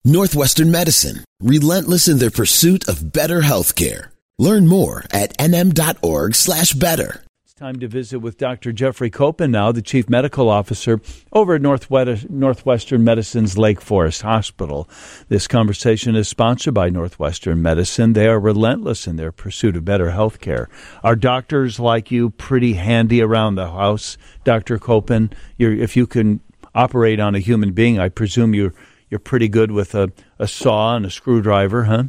Northwestern Medicine, relentless in their pursuit of better healthcare. Learn more at nm.org/better. It's time to visit with Dr. Jeffrey Copen now, the Chief Medical Officer over at Northwestern Medicine's Lake Forest Hospital. This conversation is sponsored by Northwestern Medicine. They are relentless in their pursuit of better healthcare. Are doctors like you pretty handy around the house, Dr. Copen? If you can operate on a human being, I presume you're pretty good with a saw and a screwdriver, huh?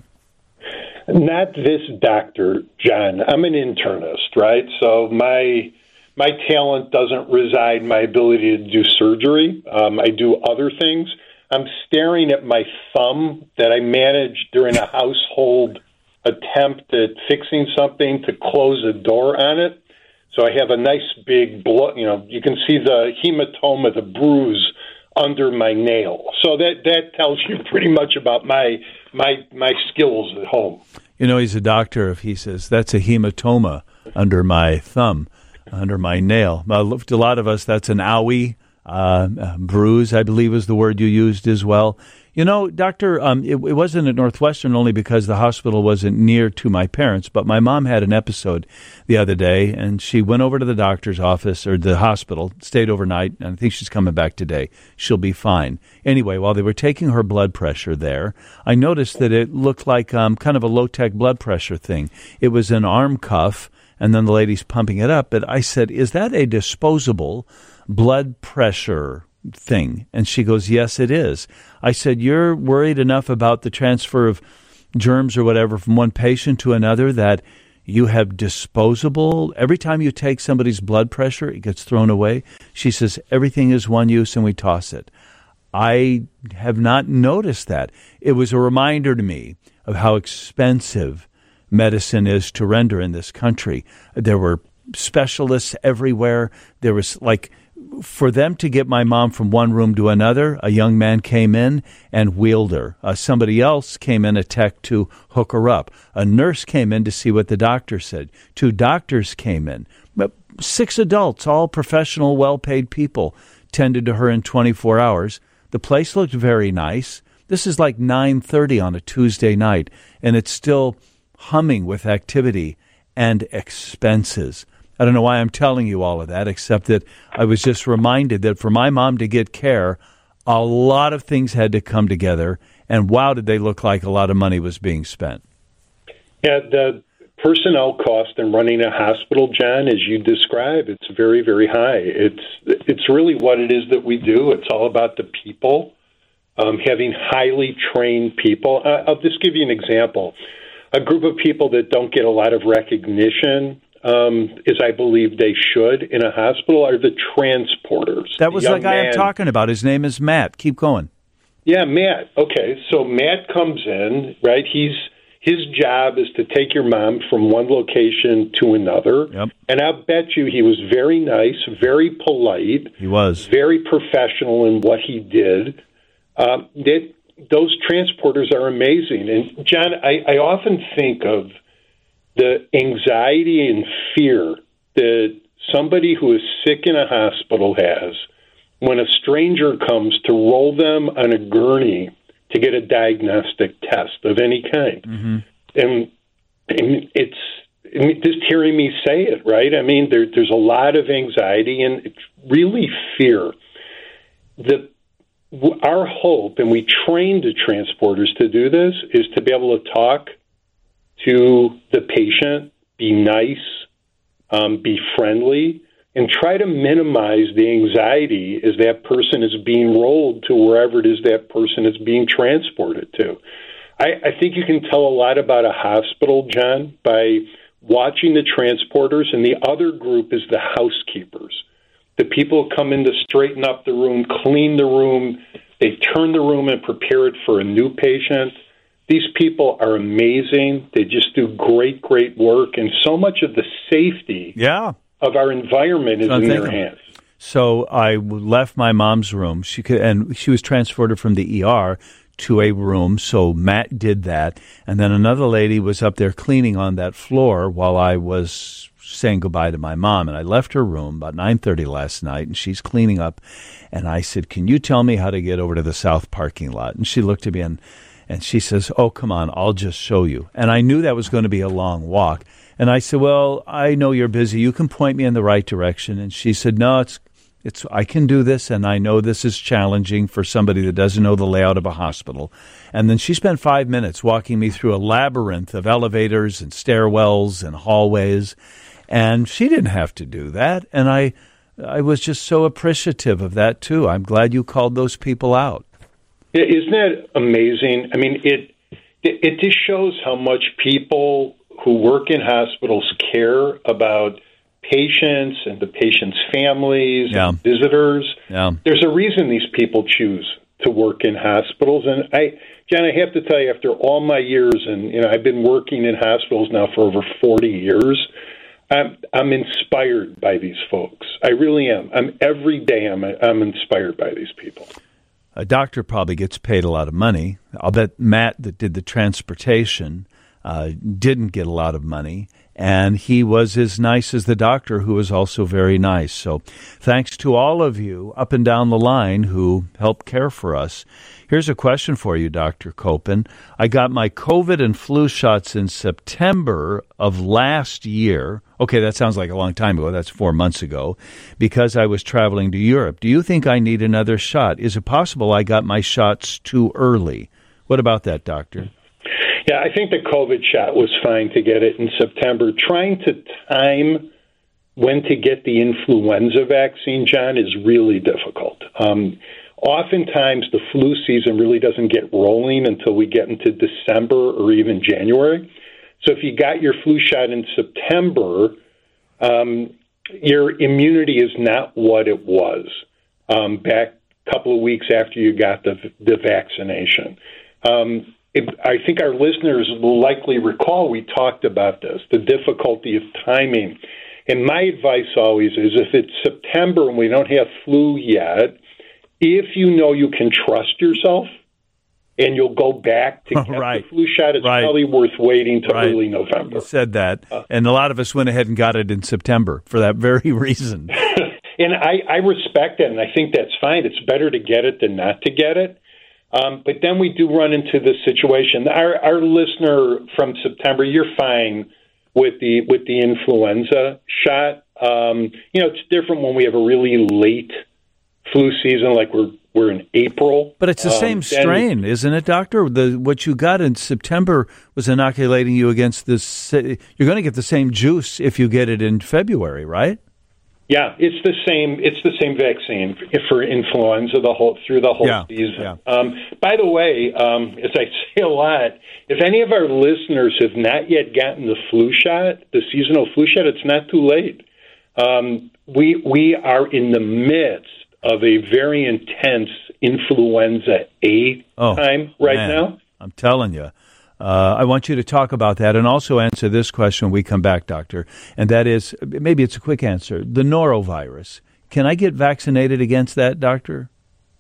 Not this doctor, John. I'm an internist, right? So my talent doesn't reside in my ability to do surgery. I do other things. I'm staring at my thumb that I managed during a household attempt at fixing something to close a door on it. So I have a nice big blood, you can see the hematoma, the bruise under my nail. So that tells you pretty much about my skills at home. He's a doctor. If he says, that's a hematoma under my thumb, under my nail. To a lot of us, that's an owie, bruise, I believe is the word you used as well. Doctor, it wasn't at Northwestern only because the hospital wasn't near to my parents, but my mom had an episode the other day, and she went over to the doctor's office, or the hospital, stayed overnight, and I think she's coming back today. She'll be fine. Anyway, while they were taking her blood pressure there, I noticed that it looked like kind of a low-tech blood pressure thing. It was an arm cuff, and then the lady's pumping it up, but I said, is that a disposable blood pressure thing? And she goes, yes, it is. I said, you're worried enough about the transfer of germs or whatever from one patient to another that you have disposable? Every time you take somebody's blood pressure, it gets thrown away. She says, everything is one use and we toss it. I have not noticed that. It was a reminder to me of how expensive medicine is to render in this country. There were specialists everywhere. There was for them to get my mom from one room to another, a young man came in and wheeled her. Somebody else came in, a tech, to hook her up. A nurse came in to see what the doctor said. 2 doctors came in. 6 adults, all professional, well-paid people, tended to her in 24 hours. The place looked very nice. This is like 9:30 on a Tuesday night, and it's still humming with activity and expenses. I don't know why I'm telling you all of that, except that I was just reminded that for my mom to get care, a lot of things had to come together, and wow, did they look like a lot of money was being spent. Yeah, the personnel cost in running a hospital, John, as you describe, it's very, very high. It's really what it is that we do. It's all about the people, having highly trained people. I'll just give you an example. A group of people that don't get a lot of recognition, as I believe they should in a hospital, are the transporters. That was the guy I'm talking about. His name is Matt. Keep going. Yeah, Matt. Okay, so Matt comes in, right? His job is to take your mom from one location to another. Yep. And I'll bet you he was very nice, very polite. He was. Very professional in what he did. Those transporters are amazing. And, John, I often think of the anxiety and fear that somebody who is sick in a hospital has when a stranger comes to roll them on a gurney to get a diagnostic test of any kind. Mm-hmm. And it's just hearing me say it, right? I mean, there's a lot of anxiety and it's really fear. Our hope, and we train the transporters to do this, is to be able to talk to the patient, be nice, be friendly, and try to minimize the anxiety as that person is being rolled to wherever it is that person is being transported to. I think you can tell a lot about a hospital, John, by watching the transporters, and the other group is the housekeepers. The people who come in to straighten up the room, clean the room, they turn the room and prepare it for a new patient. These people are amazing. They just do great, great work, and so much of the safety of our environment is in their hands. So I left my mom's room. She was transported from the ER to a room, so Matt did that. And then another lady was up there cleaning on that floor while I was saying goodbye to my mom. And I left her room about 9:30 last night, and she's cleaning up. And I said, "Can you tell me how to get over to the south parking lot?" And she looked at me and she says, "Oh, come on, I'll just show you." And I knew that was going to be a long walk. And I said, "Well, I know you're busy. You can point me in the right direction." And she said, "No, it's I can do this, and I know this is challenging for somebody that doesn't know the layout of a hospital." And then she spent 5 minutes walking me through a labyrinth of elevators and stairwells and hallways, and she didn't have to do that. And I was just so appreciative of that, too. I'm glad you called those people out. Isn't that amazing? I mean, it just shows how much people who work in hospitals care about patients and the patients' families and visitors. Yeah. There's a reason these people choose to work in hospitals. And John, I have to tell you, after all my years, and I've been working in hospitals now for over 40 years, I'm inspired by these folks. I really am. Every day I'm inspired by these people. A doctor probably gets paid a lot of money. I'll bet Matt that did the transportation didn't get a lot of money. And he was as nice as the doctor, who was also very nice. So thanks to all of you up and down the line who helped care for us. Here's a question for you, Dr. Copen. I got my COVID and flu shots in September of last year. Okay, that sounds like a long time ago. That's 4 months ago, because I was traveling to Europe. Do you think I need another shot? Is it possible I got my shots too early? What about that, doctor? Yeah, I think the COVID shot was fine to get it in September. Trying to time when to get the influenza vaccine, John, is really difficult. Oftentimes, the flu season really doesn't get rolling until we get into December or even January. So if you got your flu shot in September, your immunity is not what it was back a couple of weeks after you got the vaccination. I think our listeners will likely recall we talked about this, the difficulty of timing. And my advice always is, if it's September and we don't have flu yet, if you know you can trust yourself and you'll go back to get the flu shot, it's probably worth waiting till early November. You said that. And a lot of us went ahead and got it in September for that very reason. And I respect that, and I think that's fine. It's better to get it than not to get it. But then we do run into this situation. Our listener from September, you're fine with the influenza shot. It's different when we have a really late flu season, like we're in April. But it's the same strain, isn't it, Doctor? What you got in September was inoculating you against this. You're going to get the same juice if you get it in February, right? Yeah, it's the same. It's the same vaccine for influenza through the whole season. Yeah. By the way, as I say a lot, if any of our listeners have not yet gotten the flu shot, the seasonal flu shot, it's not too late. We are in the midst of a very intense influenza A time now. I'm telling you. I want you to talk about that and also answer this question when we come back, Doctor, and that is, maybe it's a quick answer, the norovirus. Can I get vaccinated against that, Doctor?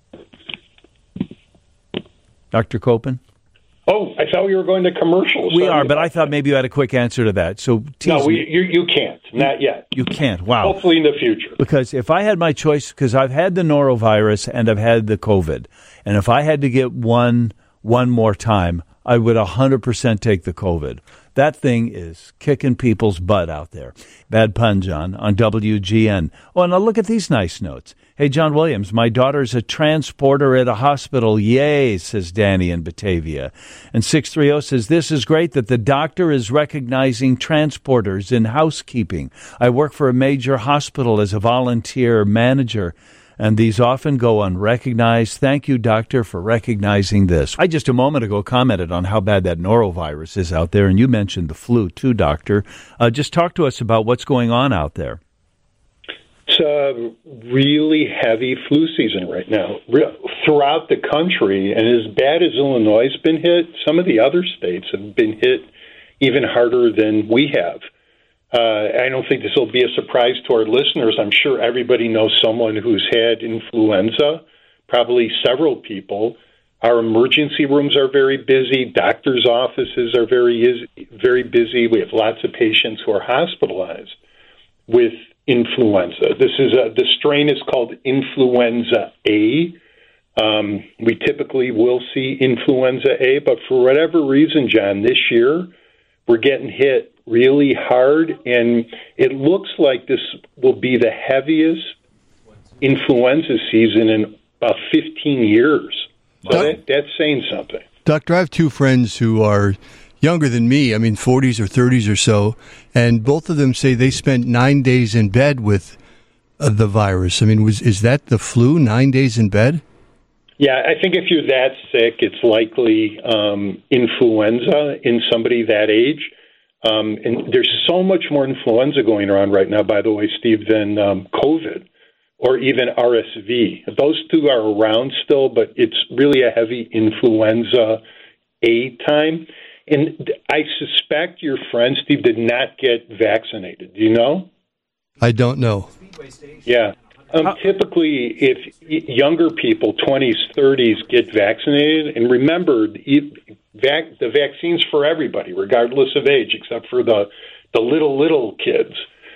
Dr. Copen? Oh, I thought we were going to commercials. We are, but I thought maybe you had a quick answer to that. So you can't. Not yet. You can't. Wow. Hopefully in the future. Because if I had my choice, because I've had the norovirus and I've had the COVID, and if I had to get one more time, I would 100% take the COVID. That thing is kicking people's butt out there. Bad pun, John, on WGN. Oh, and now look at these nice notes. Hey, John Williams, my daughter's a transporter at a hospital. Yay, says Danny in Batavia. And 630 says, this is great that the doctor is recognizing transporters in housekeeping. I work for a major hospital as a volunteer manager, and these often go unrecognized. Thank you, doctor, for recognizing this. I just a moment ago commented on how bad that norovirus is out there, and you mentioned the flu too, doctor. Just talk to us about what's going on out there. It's a really heavy flu season right now throughout the country, and as bad as Illinois has been hit, some of the other states have been hit even harder than we have. I don't think this will be a surprise to our listeners. I'm sure everybody knows someone who's had influenza, probably several people. Our emergency rooms are very busy. Doctors' offices are very busy. We have lots of patients who are hospitalized with influenza. The strain is called influenza A. We typically will see influenza A, but for whatever reason, John, this year we're getting hit really hard, and it looks like this will be the heaviest influenza season in about 15 years. So that's saying something. Doctor, I have two friends who are younger than me, 40s or 30s or so, and both of them say they spent 9 days in bed with the virus. Is that the flu, 9 days in bed? Yeah, I think if you're that sick, it's likely influenza in somebody that age. And there's so much more influenza going around right now, by the way, Steve, than COVID or even RSV. Those two are around still, but it's really a heavy influenza A time. And I suspect your friend, Steve, did not get vaccinated. Do you know? I don't know. Yeah. Typically, if younger people, 20s, 30s, get vaccinated, and remember, the vaccine's for everybody, regardless of age, except for the little kids.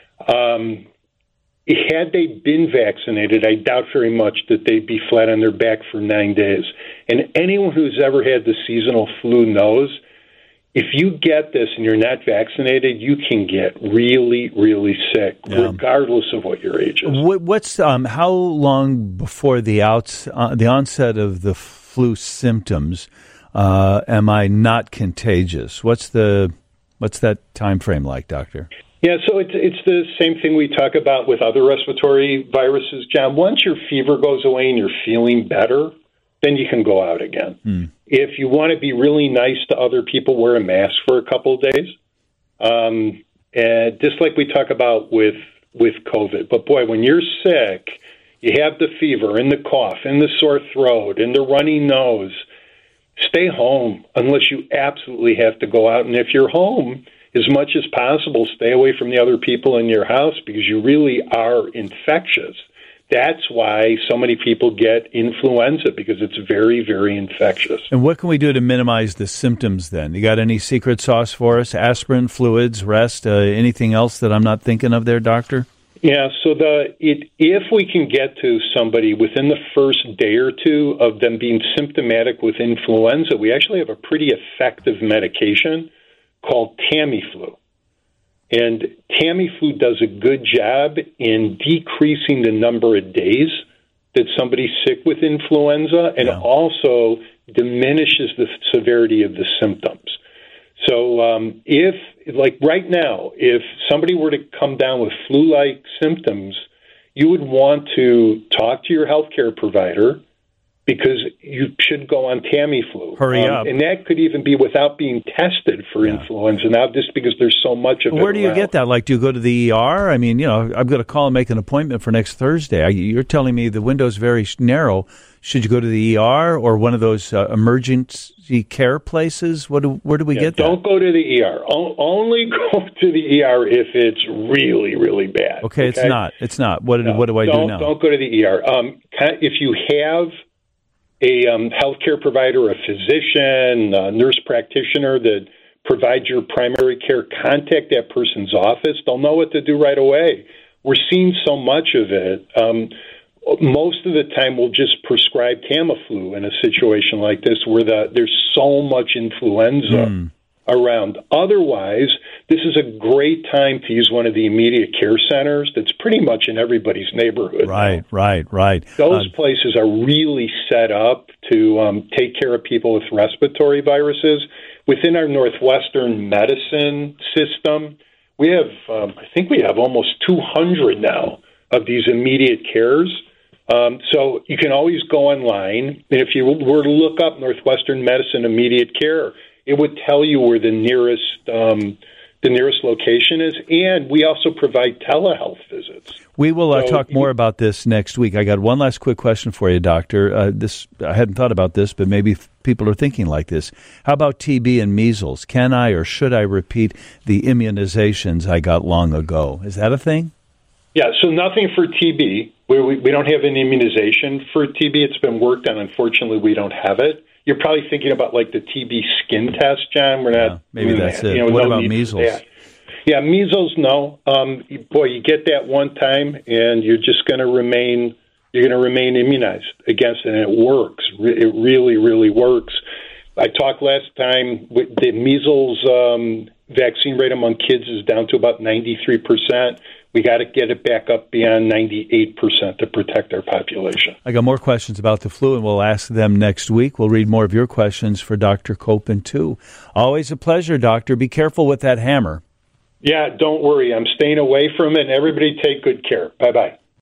Had they been vaccinated, I doubt very much that they'd be flat on their back for 9 days. And anyone who's ever had the seasonal flu knows, if you get this and you're not vaccinated, you can get really, really sick, regardless of what your age is. What's how long before the onset of the flu symptoms am I not contagious? What's that time frame like, Doctor? Yeah, so it's the same thing we talk about with other respiratory viruses, John. Once your fever goes away and you're feeling better, then you can go out again. If you want to be really nice to other people, wear a mask for a couple of days. And just like we talk about with COVID. But boy, when you're sick, you have the fever and the cough and the sore throat and the runny nose, stay home unless you absolutely have to go out. And if you're home, as much as possible, stay away from the other people in your house because you really are infectious. That's why so many people get influenza, because it's very, very infectious. And what can we do to minimize the symptoms then? You got any secret sauce for us? Aspirin, fluids, rest, anything else that I'm not thinking of there, Doctor? Yeah, so if we can get to somebody within the first day or two of them being symptomatic with influenza, we actually have a pretty effective medication called Tamiflu. And Tamiflu does a good job in decreasing the number of days that somebody's sick with influenza and also diminishes the severity of the symptoms. So if, like right now, if somebody were to come down with flu-like symptoms, you would want to talk to your healthcare provider because you should go on Tamiflu. Hurry up. And that could even be without being tested for influenza now, just because there's so much of it. Where do you get that? Like, do you go to the ER? I mean, I'm going to call and make an appointment for next Thursday. You're telling me the window's very narrow. Should you go to the ER or one of those emergency care places? Where do we get that? Don't go to the ER. Only go to the ER if it's really, really bad. Okay, it's not. It's not. What do I do now? Don't go to the ER. If you have a healthcare provider, a physician, a nurse practitioner that provides your primary care, contact that person's office. They'll know what to do right away. We're seeing so much of it. Most of the time, we'll just prescribe Tamiflu in a situation like this where there's so much influenza around. Otherwise, this is a great time to use one of the immediate care centers that's pretty much in everybody's neighborhood. Right. Those places are really set up to take care of people with respiratory viruses. Within our Northwestern medicine system, we have, I think we have almost 200 now of these immediate cares. So you can always go online, and if you were to look up Northwestern Medicine Immediate Care, it would tell you where the nearest location is, and we also provide telehealth visits. We will talk more about this next week. I got one last quick question for you, Doctor. I hadn't thought about this, but maybe people are thinking like this. How about TB and measles? Can I or should I repeat the immunizations I got long ago? Is that a thing? Yeah, so nothing for TB. We don't have an immunization for TB. It's been worked on. Unfortunately, we don't have it. you're probably thinking about like the TB skin test, John. We're not. Maybe that's that. it. What about measles? Yeah, measles. No. Boy, you get that one time, and you're just going to remain. You're going to remain immunized against it, and it works. It really, really works. I talked last time. The measles vaccine rate among kids is down to about 93%. We got to get it back up beyond 98% to protect our population. I got more questions about the flu, and we'll ask them next week. We'll read more of your questions for Dr. Koppen, too. Always a pleasure, Doctor. Be careful with that hammer. Yeah, don't worry. I'm staying away from it, and everybody take good care. Bye-bye.